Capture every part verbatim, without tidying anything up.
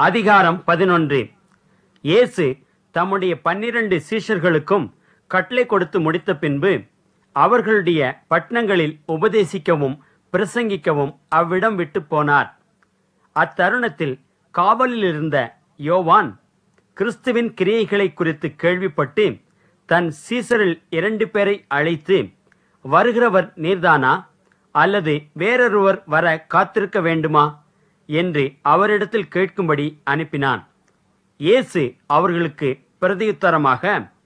அதிகாரம் பதினொன்று. இயேசு தம்முடைய பன்னிரண்டு சீஷர்களுக்கும் கட்டளை கொடுத்து முடித்த பின்பு அவர்களுடைய பட்டணங்களில் உபதேசிக்கவும் பிரசங்கிக்கவும் அவ்விடம் விட்டு போனார். அத்தருணத்தில் காவலில் இருந்த யோவான் கிறிஸ்துவின் கிரியைகளை குறித்து கேள்விப்பட்டு தன் சீசரில் இரண்டு பேரை அழைத்து, வருகிறவர் நீர்தானா, அல்லது வேறொருவர் வர காத்திருக்க வேண்டுமா என்று அவரிடத்தில் கேட்கும்படி அனுப்பினான். இயேசு அவர்களுக்கு பிரதியுத்தரமாக,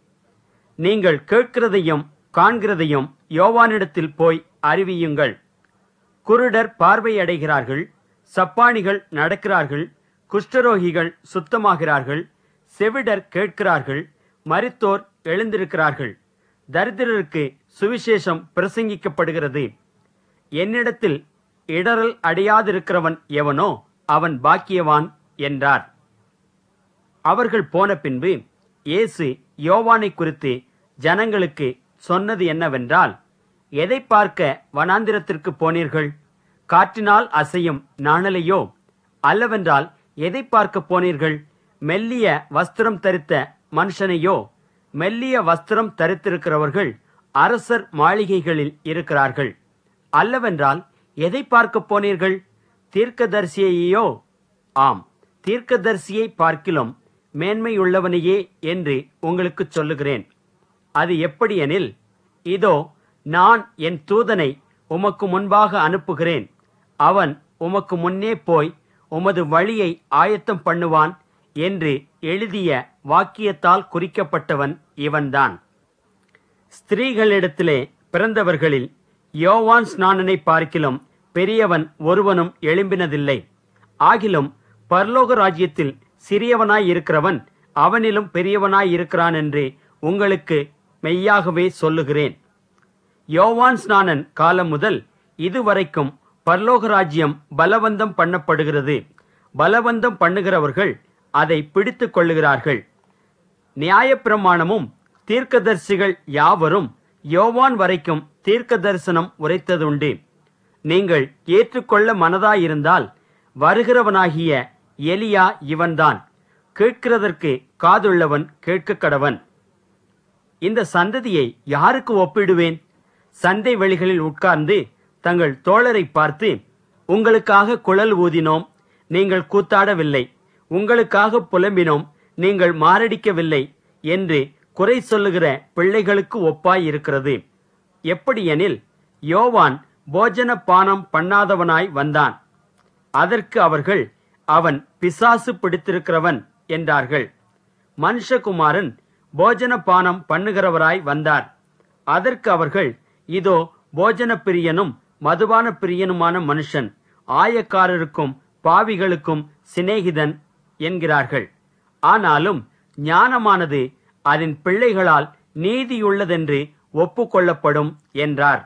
நீங்கள் கேட்கிறதையும் காண்கிறதையும் யோவானிடத்தில் போய் அறிவியுங்கள். குருடர் பார்வையடைகிறார்கள், சப்பானிகள் நடக்கிறார்கள், குஷ்டரோகிகள் சுத்தமாகிறார்கள், செவிடர் கேட்கிறார்கள், மரித்தோர் எழுந்திருக்கிறார்கள், தரித்திரருக்கு சுவிசேஷம் பிரசங்கிக்கப்படுகிறது. என்னிடத்தில் இடரல் அடையாதிருக்கிறவன் எவனோ அவன் பாக்கியவான் என்றார். அவர்கள் போன பின்பு இயேசு யோவானை குறித்து ஜனங்களுக்கு சொன்னது என்னவென்றால், எதை பார்க்க வனாந்திரத்திற்கு போனீர்கள்? காற்றினால் அசையும் நாணலையோ? அல்லவென்றால் எதை பார்க்க போனீர்கள்? மெல்லிய வஸ்திரம் தரித்த மனுஷனையோ? மெல்லிய வஸ்திரம் தரித்திருக்கிறவர்கள் அரசர் மாளிகைகளில் இருக்கிறார்கள். அல்லவென்றால் எதை பார்க்க போனீர்கள்? தீர்க்கதரிசியையோ? ஆம், தீர்க்கதரிசியை பார்க்கிலும் மேன்மையுள்ளவனையே என்று உங்களுக்கு சொல்லுகிறேன். அது எப்படியெனில், இதோ நான் என் தூதனை உமக்கு முன்பாக அனுப்புகிறேன். அவன் உமக்கு முன்னே போய் உமது வழியை ஆயத்தம் பண்ணுவான் என்று எழுதிய வாக்கியத்தால் குறிக்கப்பட்டவன் இவன்தான். ஸ்திரீகளிடத்திலே பிறந்தவர்களில் யோவான் ஸ்நானனை பார்க்கிலும் பெரியவன் ஒருவனும் எழும்பினதில்லை. ஆகிலும் பரலோக ராஜ்யத்தில் சிறியவனாய் இருக்கிறவன் அவனிலும் பெரியவனாய் இருக்கிறான் என்று உங்களுக்கு மெய்யாகவே சொல்லுகிறேன். யோவான் ஸ்நானன் காலம் முதல் இதுவரைக்கும் பரலோக ராஜ்யம் பலவந்தம் பண்ணப்படுகிறது. பலவந்தம் பண்ணுகிறவர்கள் அதை பிடித்து கொள்ளுகிறார்கள். நியாயப்பிரமாணமும் தீர்க்கதரிசிகள் யாவரும் யோவான் வரைக்கும் தீர்க்க தரிசனம் உரைத்ததுண்டு. நீங்கள் ஏற்றுக்கொள்ள மனதாயிருந்தால் வருகிறவனாகிய எலியா இவன்தான். கேட்கிறதற்கு காதுள்ளவன் கேட்க கடவன். இந்த சந்ததியை யாருக்கு ஒப்பிடுவேன்? சந்தை வெளிகளில் உட்கார்ந்து தங்கள் தோழரை பார்த்து, உங்களுக்காக குழல் ஊதினோம், நீங்கள் கூத்தாடவில்லை, உங்களுக்காக புலம்பினோம், நீங்கள் மாரடிக்கவில்லை என்று குறை சொல்லுகிற பிள்ளைகளுக்கு ஒப்பாய் இருக்கிறது. எப்படியெனில், யோவான் போஜன பானம் பண்ணாதவனாய் வந்தான். அதற்கு அவர்கள், அவன் பிசாசு பிடித்திருக்கிறவன் என்றார்கள். மனுஷகுமாரன் போஜன பானம் பண்ணுகிறவராய் வந்தார். அதற்கு அவர்கள், இதோ போஜன பிரியனும் மதுபான பிரியனுமான மனுஷன், ஆயக்காரருக்கும் பாவிகளுக்கும் சிநேகிதன் என்கிறார்கள். ஆனாலும் ஞானமானது அதன் பிள்ளைகளால் நீதியுள்ளதென்று ஒப்புக்கொள்ளப்படும் என்றார்.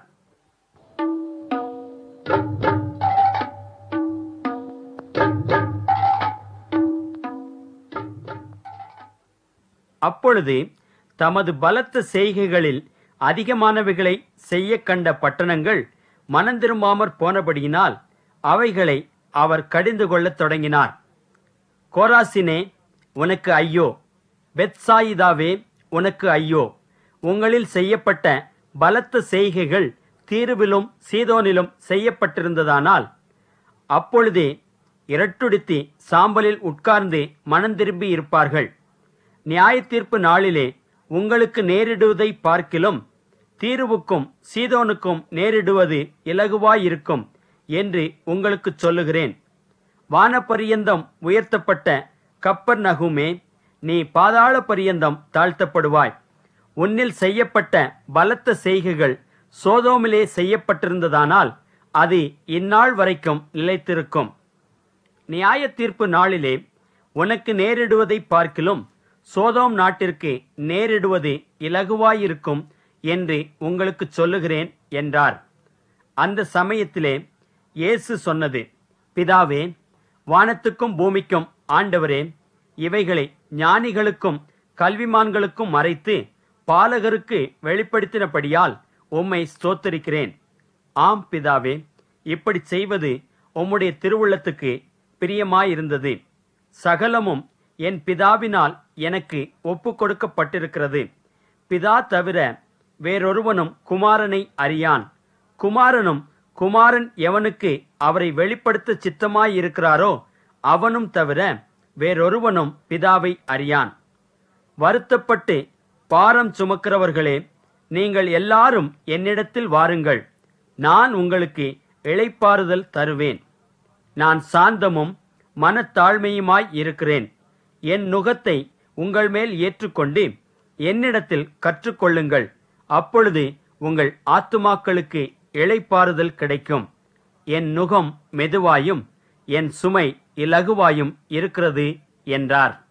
அப்பொழுது தமது பலத்த செய்கைகளில் அதிகமானவைகளை செய்ய கண்ட பட்டணங்கள் மனந்திரும்பாமற் போனபடியினால் அவைகளை அவர் கடிந்து கொள்ளத் தொடங்கினார். கோராசினே, உனக்கு ஐயோ! பெத்சாயிதாவே, உனக்கு ஐயோ! உங்களில் செய்யப்பட்ட பலத்த செய்கைகள் தீருவிலும் சீதோனிலும் செய்யப்பட்டிருந்ததானால் அப்பொழுதே இரட்டுடுத்தி சாம்பலில் உட்கார்ந்து மனந்திரும்பி இருப்பார்கள். நியாய தீர்ப்பு நாளிலே உங்களுக்கு நேரிடுவதை பார்க்கிலும் தீருவுக்கும் சீதோனுக்கும் நேரிடுவது இலகுவாயிருக்கும் என்று உங்களுக்கு சொல்லுகிறேன். வானபரியந்தம் உயர்த்தப்பட்ட கப்பர் நகுமே, நீ பாதாள பரியந்தம் தாழ்த்தப்படுவாய். உன்னில் செய்யப்பட்ட பலத்த செய்கைகள் சோதோமிலே செய்யப்பட்டிருந்ததானால் அது இந்நாள் வரைக்கும் நிலைத்திருக்கும். நியாய தீர்ப்பு நாளிலே உனக்கு நேரிடுவதை பார்க்கிலும் சோதோம் நாட்டிற்கு நேரிடுவது இலகுவாயிருக்கும் என்று உங்களுக்கு சொல்லுகிறேன் என்றார். அந்த சமயத்திலே இயேசு சொன்னது, பிதாவே, வானத்துக்கும் பூமிக்கும் ஆண்டவரே, இவைகளை ஞானிகளுக்கும் கல்விமான்களுக்கும் மறைத்து பாலகருக்கு வெளிப்படுத்தினபடியால் உம்மை ஸ்தோத்தரிக்கிறேன். ஆம் பிதாவே, இப்படி செய்வது உம்முடைய திருவுள்ளத்துக்கு பிரியமாயிருந்தது. சகலமும் என் பிதாவினால் எனக்கு ஒப்பு கொடுக்கப்பட்டிருக்கிறது. பிதா தவிர வேறொருவனும் குமாரனை அறியான். குமாரனும் குமாரன் எவனுக்கு அவரை வெளிப்படுத்த சித்தமாயிருக்கிறாரோ அவனும் தவிர வேறொருவனும் பிதாவை அறியான். வருத்தப்பட்டு பாரம் சுமக்கிறவர்களே, நீங்கள் எல்லாரும் என்னிடத்தில் வாருங்கள், நான் உங்களுக்கு இளைப்பாறுதல் தருவேன். நான் சாந்தமும் மனத்தாழ்மையுமாய் இருக்கிறேன். என் நுகத்தை உங்கள் மேல் ஏற்றுக்கொண்டு என்னிடத்தில் கற்றுக்கொள்ளுங்கள். அப்பொழுது உங்கள் ஆத்துமாக்களுக்கு இளைப்பாறுதல் கிடைக்கும். என் நுகம் மெதுவாயும் என் சுமை இலகுவாயும் இருக்கிறது என்றார்.